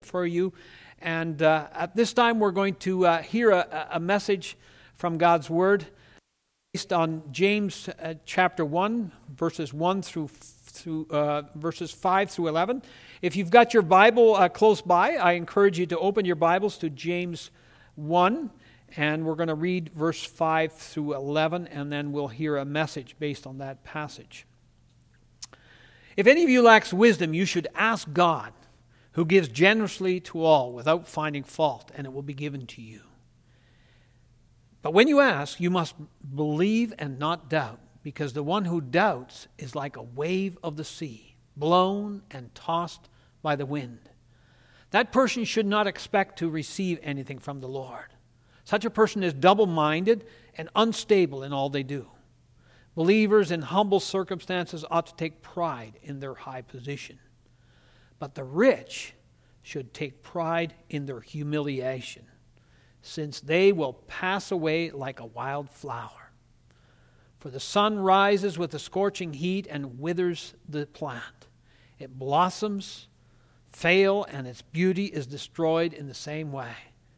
for you. And at this time, we're going to hear a message from God's Word based on James chapter 1, verses 1 through verses 5 through 11. If you've got your Bible close by, I encourage you to open your Bibles to James 1, and we're going to read verse 5 through 11, and then we'll hear a message based on that passage. If any of you lacks wisdom, you should ask God, who gives generously to all without finding fault, and it will be given to you. But when you ask, you must believe and not doubt, because the one who doubts is like a wave of the sea, blown and tossed by the wind. That person should not expect to receive anything from the Lord. Such a person is double-minded and unstable in all they do. Believers in humble circumstances ought to take pride in their high position. But the rich should take pride in their humiliation, since they will pass away like a wild flower. For the sun rises with a scorching heat and withers the plant. It blossoms, fails, and its beauty is destroyed in the same way.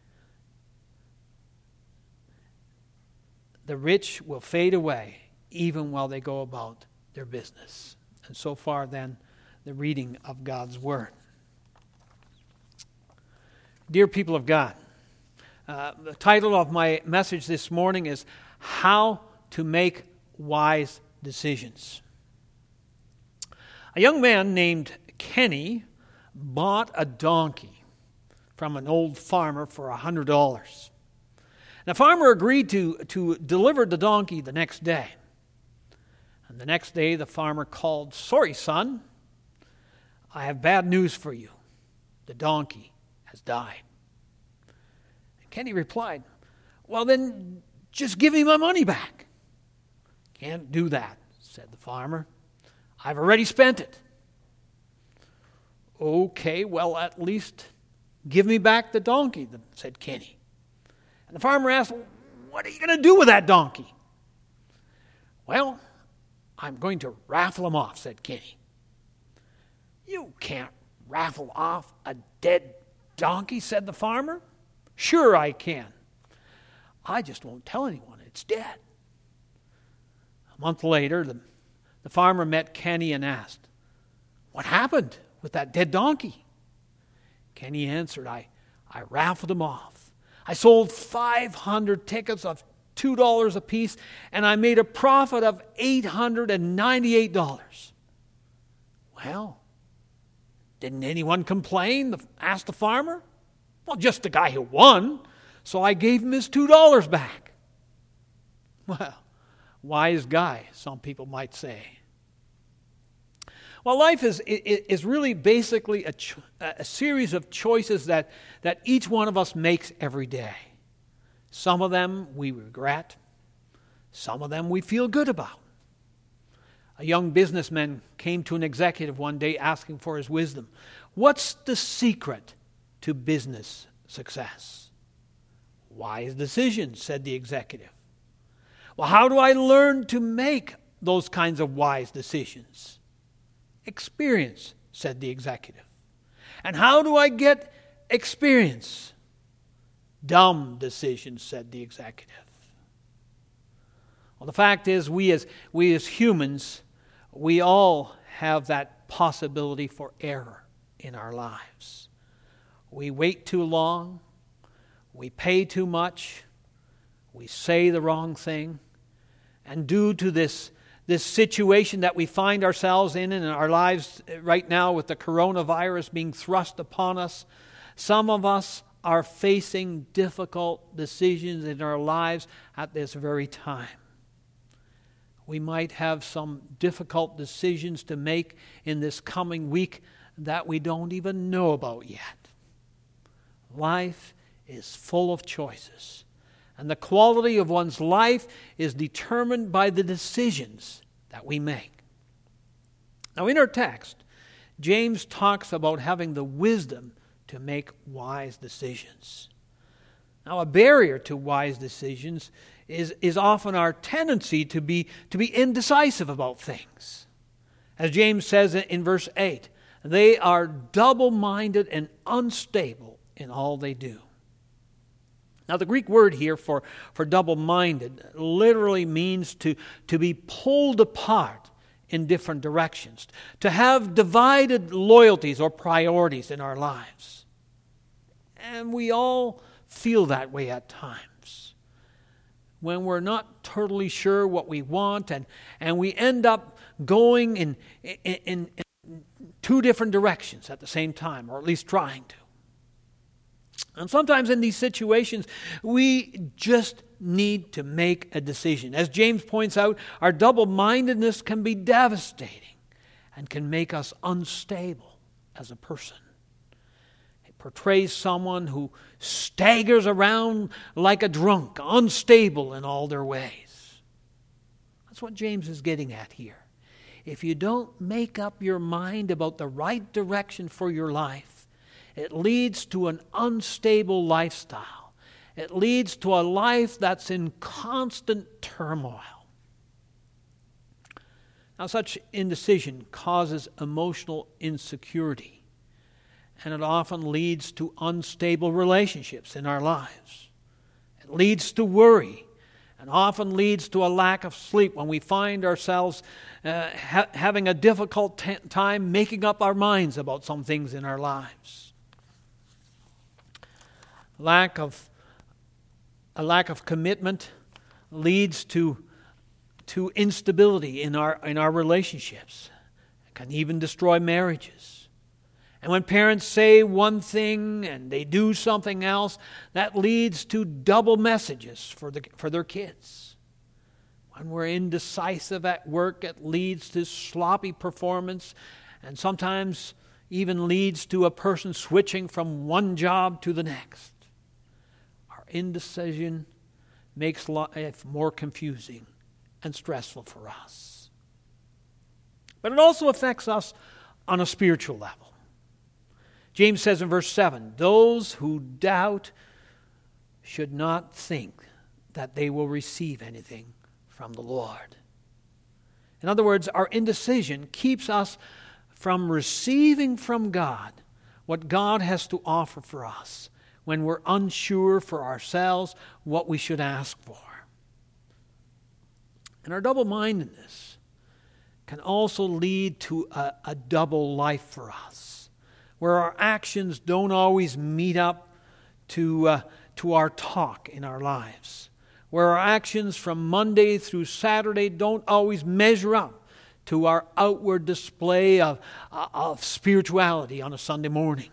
The rich will fade away even while they go about their business. And so far then, the reading of God's Word. Dear people of God, the title of my message this morning is How to Make Wise Decisions. A young man named Kenny bought a donkey from an old farmer for $100. The farmer agreed to deliver the donkey the next day. And the next day the farmer called, "Sorry, son, I have bad news for you. The donkey has died." And Kenny replied, "Well then, just give me my money back." "Can't do that," said the farmer. "I've already spent it." "Okay, well at least give me back the donkey," said Kenny. And the farmer asked, "What are you going to do with that donkey?" "Well, I'm going to raffle him off," said Kenny. "You can't raffle off a dead donkey," said the farmer. "Sure I can. I just won't tell anyone it's dead." A month later, the farmer met Kenny and asked, "What happened with that dead donkey?" Kenny answered, I raffled him off. I sold 500 tickets of $2 apiece, and I made a profit of $898. "Well, didn't anyone complain?" asked the farmer. "Well, just the guy who won, so I gave him his $2 back." Well, wise guy, some people might say. Well, life is really basically a series of choices that each one of us makes every day. Some of them we regret. Some of them we feel good about. A young businessman came to an executive one day asking for his wisdom. "What's the secret to business success?" "Wise decisions," said the executive. "Well, how do I learn to make those kinds of wise decisions?" "Experience," said the executive. "And how do I get experience?" "Dumb decisions," said the executive. Well, the fact is, we as humans, we all have that possibility for error in our lives. We wait too long, we pay too much, we say the wrong thing, and due to this situation that we find ourselves in our lives right now with the coronavirus being thrust upon us, some of us are facing difficult decisions in our lives at this very time. We might have some difficult decisions to make in this coming week that we don't even know about yet. Life is full of choices, and the quality of one's life is determined by the decisions that we make. Now, in our text, James talks about having the wisdom to make wise decisions. Now, a barrier to wise decisions is often our tendency to be indecisive about things. As James says in verse 8, They are double-minded and unstable in all they do. Now, the Greek word here for double-minded literally means to be pulled apart in different directions, to have divided loyalties or priorities in our lives. And we all feel that way at times, when we're not totally sure what we want, and we end up going in two different directions at the same time, or at least trying to. And sometimes in these situations, we just need to make a decision. As James points out, our double-mindedness can be devastating and can make us unstable as a person. It portrays someone who staggers around like a drunk, unstable in all their ways. That's what James is getting at here. If you don't make up your mind about the right direction for your life, it leads to an unstable lifestyle. It leads to a life that's in constant turmoil. Now, such indecision causes emotional insecurity, and it often leads to unstable relationships in our lives. It leads to worry, and often leads to a lack of sleep when we find ourselves having a difficult time making up our minds about some things in our lives. A lack of commitment leads to instability in our relationships. It can even destroy marriages. And when parents say one thing and they do something else, that leads to double messages for their kids. When we're indecisive at work, it leads to sloppy performance, and sometimes even leads to a person switching from one job to the next. Indecision makes life more confusing and stressful for us. But it also affects us on a spiritual level. James says in verse 7, "Those who doubt should not think that they will receive anything from the Lord." In other words, our indecision keeps us from receiving from God what God has to offer for us, when we're unsure for ourselves what we should ask for. And our double-mindedness can also lead to a double life for us, where our actions don't always meet up to our talk in our lives, where our actions from Monday through Saturday don't always measure up to our outward display of spirituality on a Sunday morning.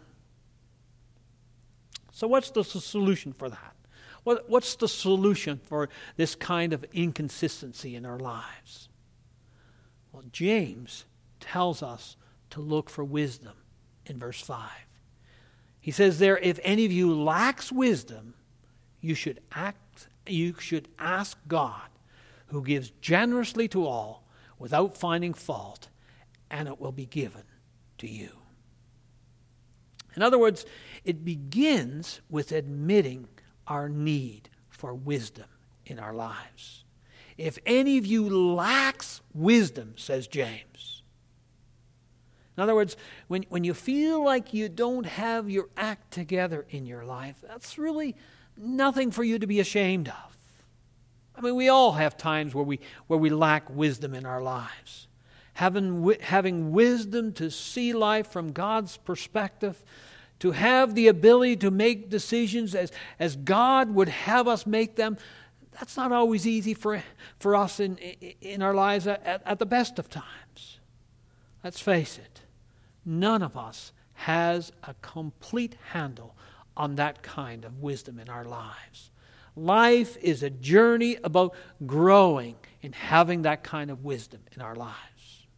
So what's the solution for that? What's the solution for this kind of inconsistency in our lives? Well, James tells us to look for wisdom in verse 5. He says there, "If any of you lacks wisdom, you should ask God, who gives generously to all without finding fault, and it will be given to you." In other words, it begins with admitting our need for wisdom in our lives. If any of you lacks wisdom, says James. In other words, when you feel like you don't have your act together in your life, that's really nothing for you to be ashamed of. I mean, we all have times where we lack wisdom in our lives. Having wisdom to see life from God's perspective, to have the ability to make decisions as God would have us make them, that's not always easy for us in our lives at the best of times. Let's face it, none of us has a complete handle on that kind of wisdom in our lives. Life is a journey about growing and having that kind of wisdom in our lives.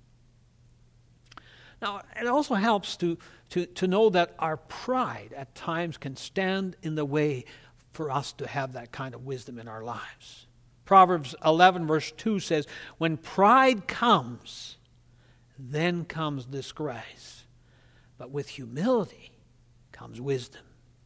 Now, it also helps to know that our pride at times can stand in the way for us to have that kind of wisdom in our lives. Proverbs 11 verse 2 says, "When pride comes, then comes disgrace, but with humility comes wisdom."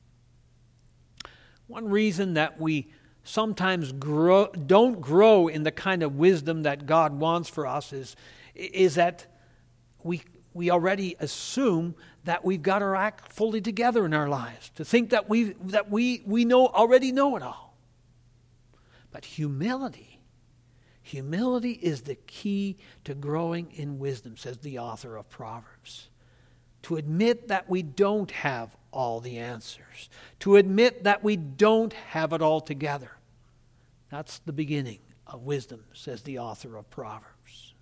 One reason that we sometimes don't grow in the kind of wisdom that God wants for us is that we we already assume that we've got our act fully together in our lives, to think that we already know it all. But humility is the key to growing in wisdom, says the author of Proverbs. To admit that we don't have all the answers. To admit that we don't have it all together. That's the beginning of wisdom, says the author of Proverbs.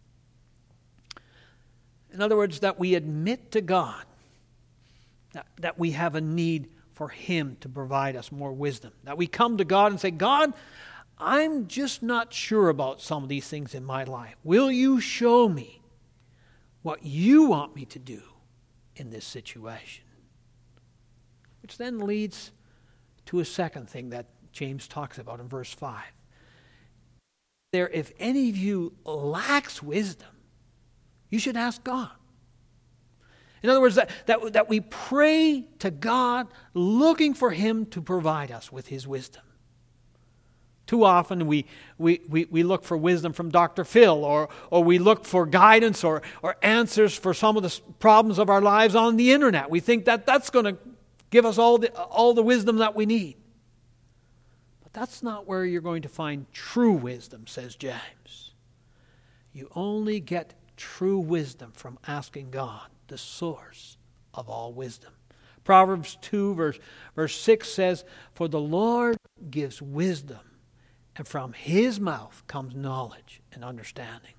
In other words, that we admit to God that we have a need for Him to provide us more wisdom. That we come to God and say, God, I'm just not sure about some of these things in my life. Will you show me what you want me to do in this situation? Which then leads to a second thing that James talks about in verse 5. If any of you lacks wisdom, you should ask God. In other words, that we pray to God looking for Him to provide us with His wisdom. Too often we look for wisdom from Dr. Phil, or we look for guidance or answers for some of the problems of our lives on the internet. We think that that's going to give us all the wisdom that we need. But that's not where you're going to find true wisdom, says James. You only get true wisdom from asking God, the source of all wisdom. Proverbs 2 verse 6 says, "For the Lord gives wisdom, and from His mouth comes knowledge and understanding."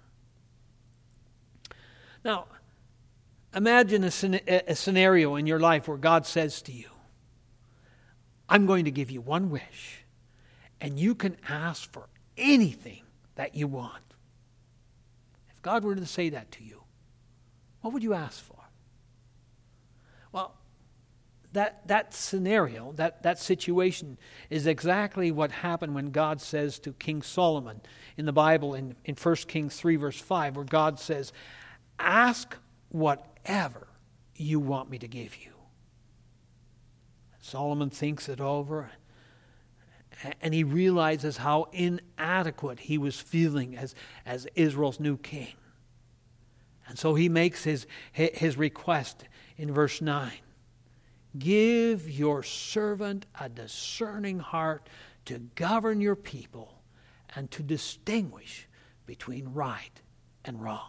Now, imagine a scenario in your life where God says to you, I'm going to give you one wish, and you can ask for anything that you want. If God were to say that to you, what would you ask for? Well, that scenario, that situation is exactly what happened when God says to King Solomon in the Bible in 1 Kings 3 verse 5, where God says, ask whatever you want me to give you. Solomon thinks it over, and he realizes how inadequate he was feeling as Israel's new king. And so he makes his request in verse 9. Give your servant a discerning heart to govern your people and to distinguish between right and wrong.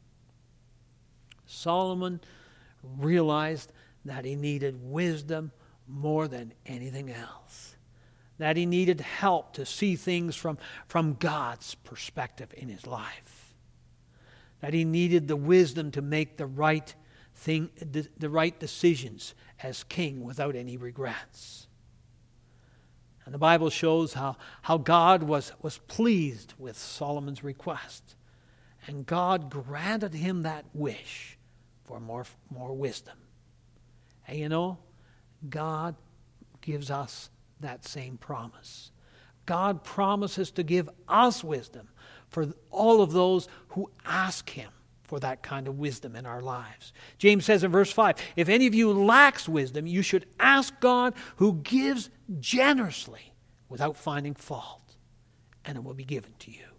Solomon realized that he needed wisdom more than anything else. That he needed help to see things from God's perspective in his life. That he needed the wisdom to make the right thing, the right decisions as king without any regrets. And the Bible shows how God was pleased with Solomon's request. And God granted him that wish for more wisdom. And you know, God gives us that same promise. God promises to give us wisdom for all of those who ask Him for that kind of wisdom in our lives. James says in verse 5, if any of you lacks wisdom, you should ask God, who gives generously without finding fault, and it will be given to you.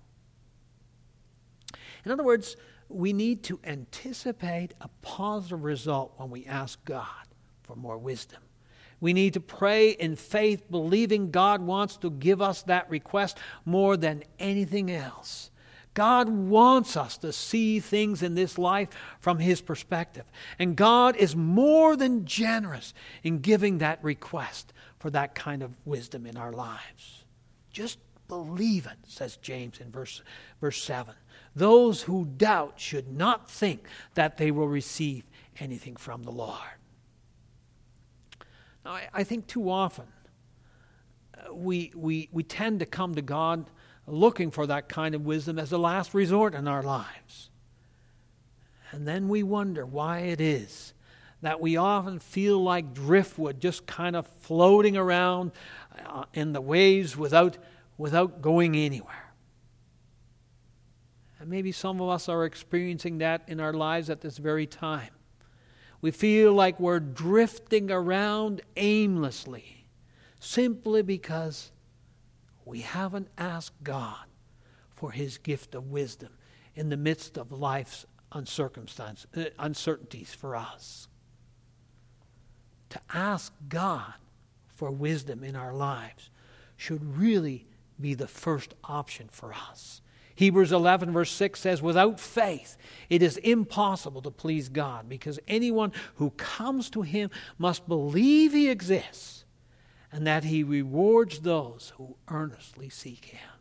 In other words, we need to anticipate a positive result when we ask God for more wisdom. We need to pray in faith, believing God wants to give us that request more than anything else. God wants us to see things in this life from His perspective. And God is more than generous in giving that request for that kind of wisdom in our lives. Just believe it, says James in verse 7. Those who doubt should not think that they will receive anything from the Lord. Now, I think too often we tend to come to God looking for that kind of wisdom as a last resort in our lives. And then we wonder why it is that we often feel like driftwood, just kind of floating around in the waves without going anywhere. And maybe some of us are experiencing that in our lives at this very time. We feel like we're drifting around aimlessly simply because we haven't asked God for His gift of wisdom in the midst of life's uncertainties for us. To ask God for wisdom in our lives should really be the first option for us. Hebrews 11 verse 6 says, without faith it is impossible to please God, because anyone who comes to Him must believe He exists and that He rewards those who earnestly seek Him.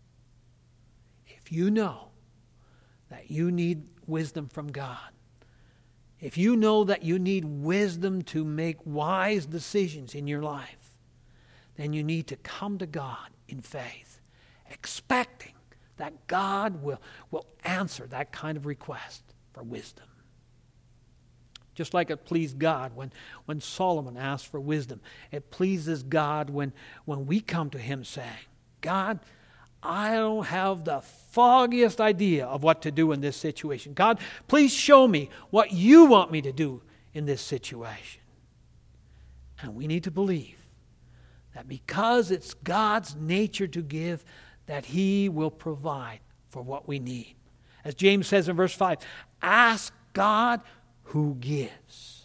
If you know that you need wisdom from God, if you know that you need wisdom to make wise decisions in your life, then you need to come to God in faith, expecting that God will answer that kind of request for wisdom. Just like it pleased God when Solomon asked for wisdom, it pleases God when we come to Him saying, God, I don't have the foggiest idea of what to do in this situation. God, please show me what you want me to do in this situation. And we need to believe that because it's God's nature to give, that He will provide for what we need. As James says in verse 5, ask God who gives.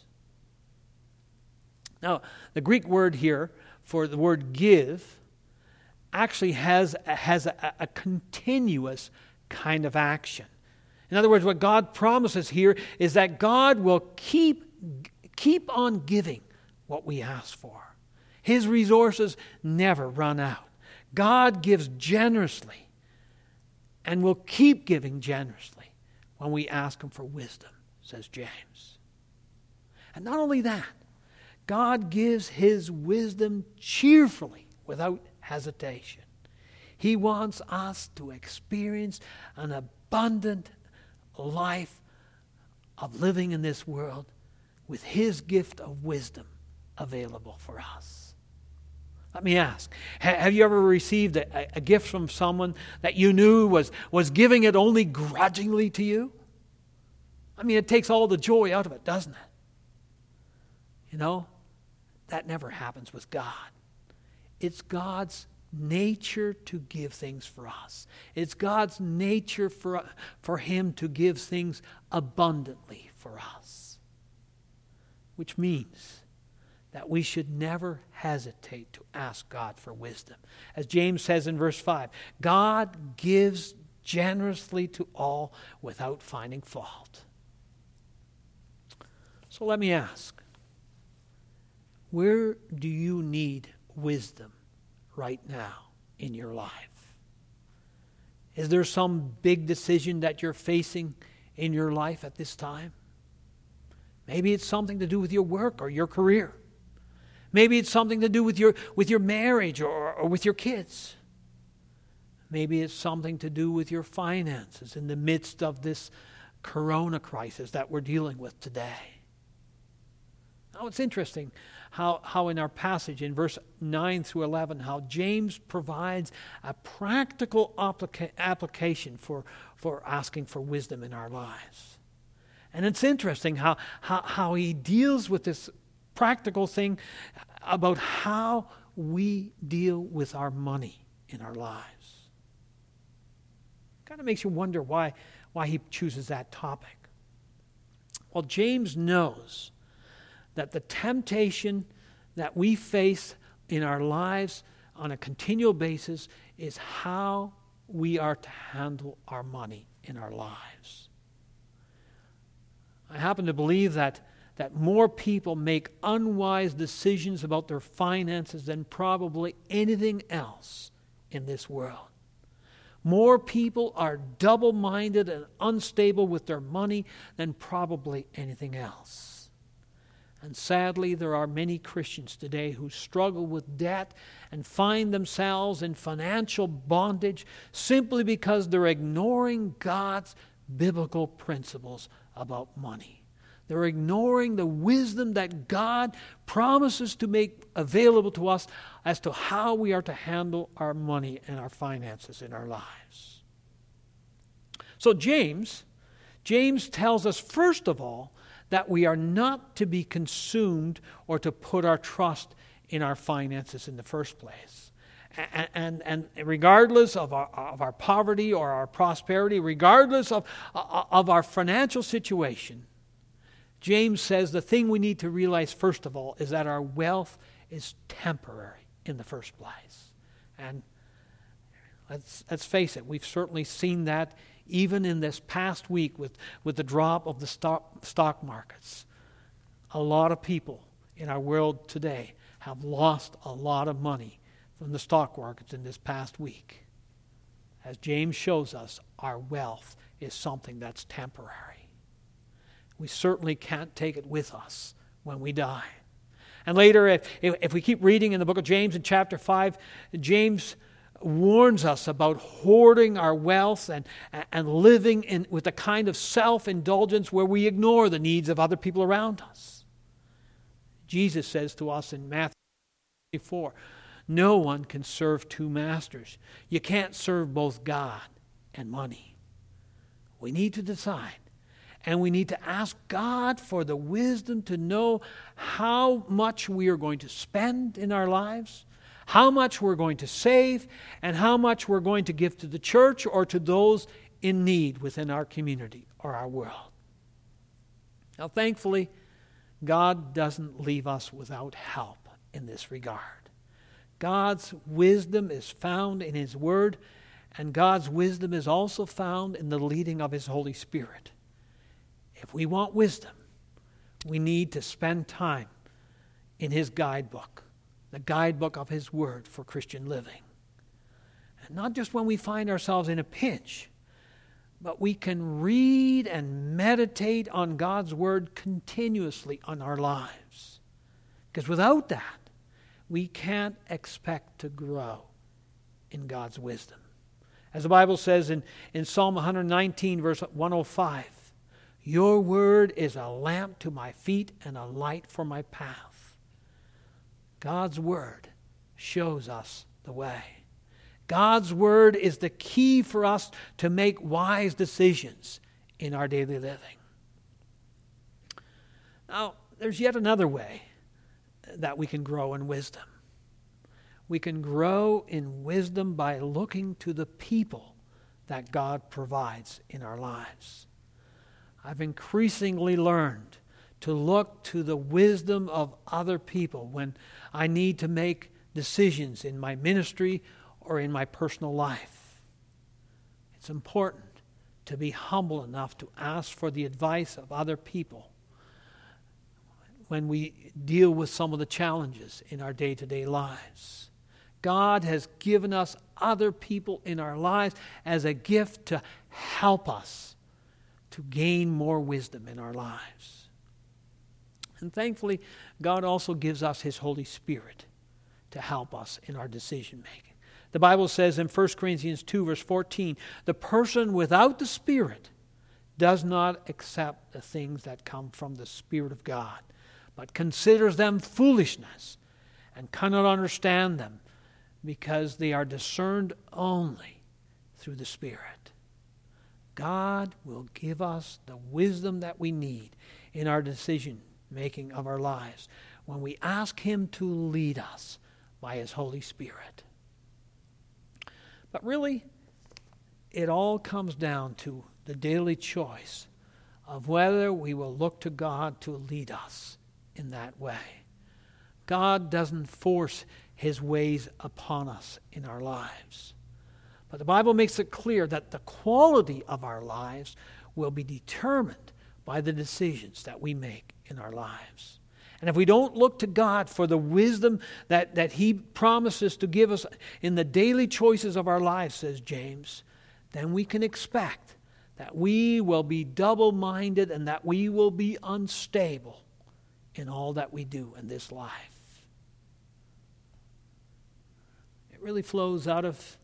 Now, the Greek word here for the word give actually has a continuous kind of action. In other words, what God promises here is that God will keep on giving what we ask for. His resources never run out. God gives generously and will keep giving generously when we ask Him for wisdom, says James. And not only that, God gives His wisdom cheerfully without hesitation. He wants us to experience an abundant life of living in this world with His gift of wisdom available for us. Let me ask, have you ever received a gift from someone that you knew was giving it only grudgingly to you? I mean, it takes all the joy out of it, doesn't it? You know, that never happens with God. It's God's nature to give things for us. It's God's nature for Him to give things abundantly for us. Which means that we should never hesitate to ask God for wisdom. As James says in verse 5, God gives generously to all without finding fault. So let me ask, where do you need wisdom right now in your life? Is there some big decision that you're facing in your life at this time? Maybe it's something to do with your work or your career. Maybe it's something to do with your marriage or with your kids. Maybe it's something to do with your finances in the midst of this corona crisis that we're dealing with today. Now it's interesting how in our passage in verse 9 through 11, how James provides a practical application for asking for wisdom in our lives. And it's interesting how he deals with this practical thing about how we deal with our money in our lives. Kind of makes you wonder why he chooses that topic. Well, James knows that the temptation that we face in our lives on a continual basis is how we are to handle our money in our lives. I happen to believe that more people make unwise decisions about their finances than probably anything else in this world. More people are double-minded and unstable with their money than probably anything else. And sadly, there are many Christians today who struggle with debt and find themselves in financial bondage simply because they're ignoring God's biblical principles about money. They're ignoring the wisdom that God promises to make available to us as to how we are to handle our money and our finances in our lives. So James tells us, first of all, that we are not to be consumed or to put our trust in our finances in the first place. And regardless of our poverty or our prosperity, regardless of our financial situation, James says the thing we need to realize first of all is that our wealth is temporary in the first place. And let's face it, we've certainly seen that even in this past week with the drop of the stock markets. A lot of people in our world today have lost a lot of money from the stock markets in this past week. As James shows us, our wealth is something that's temporary. We certainly can't take it with us when we die. And later, if we keep reading in the book of James in chapter 5, James warns us about hoarding our wealth and living with a kind of self-indulgence where we ignore the needs of other people around us. Jesus says to us in Matthew 24, no one can serve two masters. You can't serve both God and money. We need to decide. And we need to ask God for the wisdom to know how much we are going to spend in our lives, how much we're going to save, and how much we're going to give to the church or to those in need within our community or our world. Now, thankfully, God doesn't leave us without help in this regard. God's wisdom is found in His Word, and God's wisdom is also found in the leading of His Holy Spirit. If we want wisdom, we need to spend time in His guidebook, the guidebook of His Word for Christian living. And not just when we find ourselves in a pinch, but we can read and meditate on God's Word continuously on our lives. Because without that, we can't expect to grow in God's wisdom. As the Bible says in Psalm 119, verse 105, your word is a lamp to my feet and a light for my path. God's word shows us the way. God's word is the key for us to make wise decisions in our daily living. Now, there's yet another way that we can grow in wisdom. We can grow in wisdom by looking to the people that God provides in our lives. I've increasingly learned to look to the wisdom of other people when I need to make decisions in my ministry or in my personal life. It's important to be humble enough to ask for the advice of other people when we deal with some of the challenges in our day-to-day lives. God has given us other people in our lives as a gift to help us to gain more wisdom in our lives. And thankfully, God also gives us His Holy Spirit to help us in our decision making. The Bible says in 1 Corinthians 2, verse 14, the person without the Spirit does not accept the things that come from the Spirit of God, but considers them foolishness and cannot understand them because they are discerned only through the Spirit. God will give us the wisdom that we need in our decision making of our lives when we ask Him to lead us by His Holy Spirit. But really, it all comes down to the daily choice of whether we will look to God to lead us in that way. God doesn't force His ways upon us in our lives. But the Bible makes it clear that the quality of our lives will be determined by the decisions that we make in our lives. And if we don't look to God for the wisdom that He promises to give us in the daily choices of our lives, says James, then we can expect that we will be double-minded and that we will be unstable in all that we do in this life. It really flows out of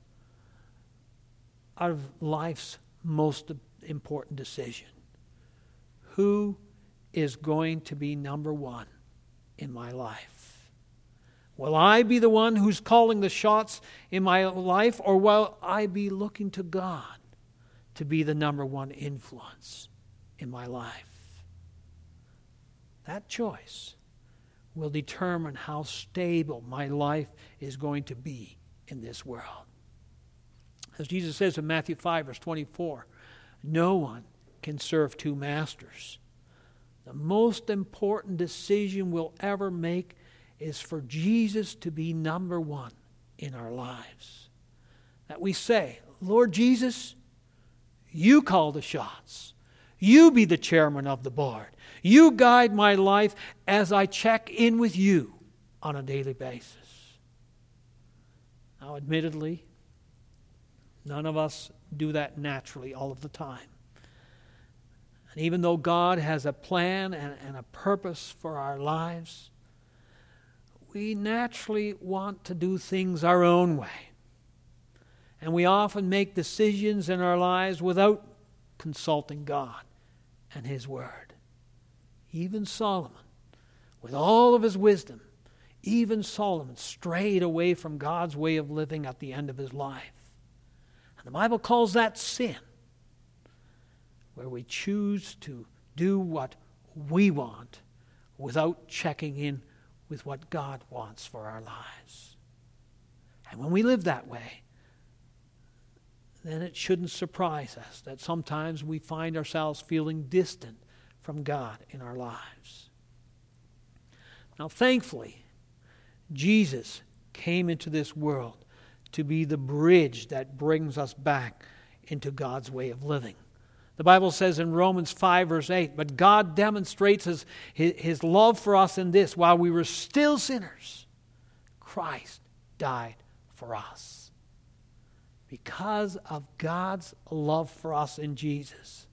life's most important decision. Who is going to be number one in my life? Will I be the one who's calling the shots in my life, or will I be looking to God to be the number one influence in my life? That choice will determine how stable my life is going to be in this world. As Jesus says in Matthew 5, verse 24, no one can serve two masters. The most important decision we'll ever make is for Jesus to be number one in our lives. That we say, Lord Jesus, you call the shots. You be the chairman of the board. You guide my life as I check in with you on a daily basis. Now, admittedly, none of us do that naturally all of the time. And even though God has a plan and a purpose for our lives, we naturally want to do things our own way. And we often make decisions in our lives without consulting God and His Word. Even Solomon, with all of his wisdom, even Solomon strayed away from God's way of living at the end of his life. And the Bible calls that sin, where we choose to do what we want without checking in with what God wants for our lives. And when we live that way, then it shouldn't surprise us that sometimes we find ourselves feeling distant from God in our lives. Now, thankfully, Jesus came into this world to be the bridge that brings us back into God's way of living. The Bible says in Romans 5, verse 8, but God demonstrates His love for us in this: while we were still sinners, Christ died for us. Because of God's love for us in Jesus,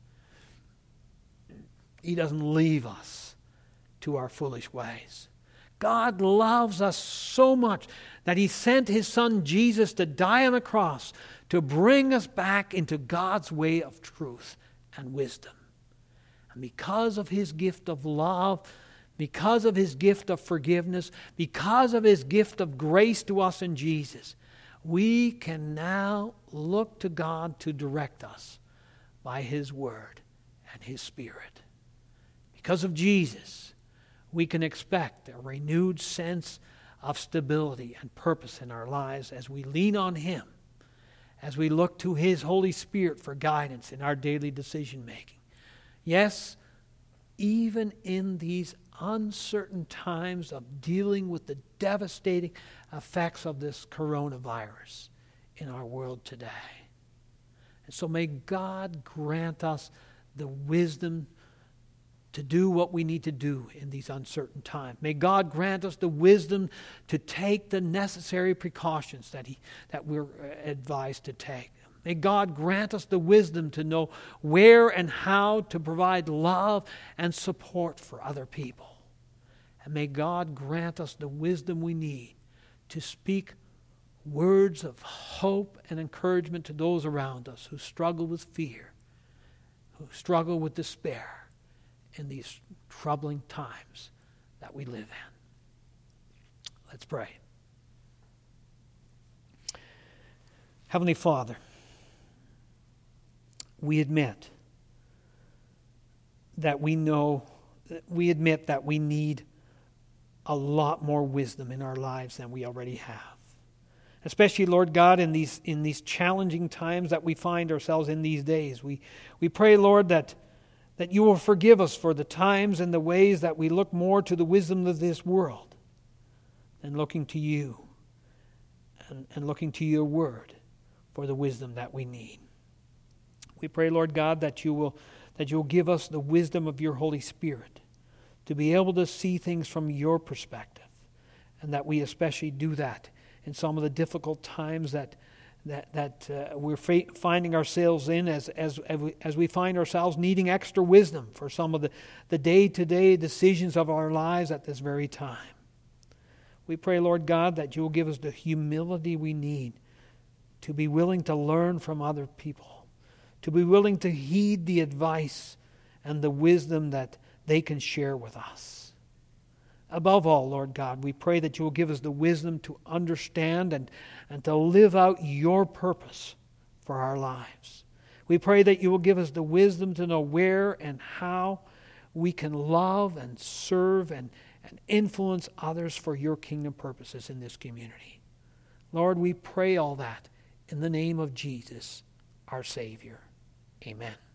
He doesn't leave us to our foolish ways. God loves us so much that He sent His Son Jesus to die on the cross to bring us back into God's way of truth and wisdom. And because of His gift of love, because of His gift of forgiveness, because of His gift of grace to us in Jesus, we can now look to God to direct us by His Word and His Spirit. Because of Jesus, we can expect a renewed sense of stability and purpose in our lives as we lean on Him, as we look to His Holy Spirit for guidance in our daily decision making. Yes, even in these uncertain times of dealing with the devastating effects of this coronavirus in our world today. And so may God grant us the wisdom to do what we need to do in these uncertain times. May God grant us the wisdom to take the necessary precautions that we're advised to take. May God grant us the wisdom to know where and how to provide love and support for other people. And may God grant us the wisdom we need to speak words of hope and encouragement to those around us who struggle with fear, who struggle with despair in these troubling times that we live in. Let's pray. Heavenly Father, we admit that we need a lot more wisdom in our lives than we already have. Especially, Lord God, in these challenging times that we find ourselves in these days. We pray, Lord, that you will forgive us for the times and the ways that we look more to the wisdom of this world than looking to you and looking to your word for the wisdom that we need. We pray, Lord God, that you will give us the wisdom of your Holy Spirit to be able to see things from your perspective, and that we especially do that in some of the difficult times that we're finding ourselves in as we find ourselves needing extra wisdom for some of the day-to-day decisions of our lives at this very time. We pray, Lord God, that you will give us the humility we need to be willing to learn from other people, to be willing to heed the advice and the wisdom that they can share with us. Above all, Lord God, we pray that you will give us the wisdom to understand and to live out your purpose for our lives. We pray that you will give us the wisdom to know where and how we can love and serve and influence others for your kingdom purposes in this community. Lord, we pray all that in the name of Jesus, our Savior. Amen.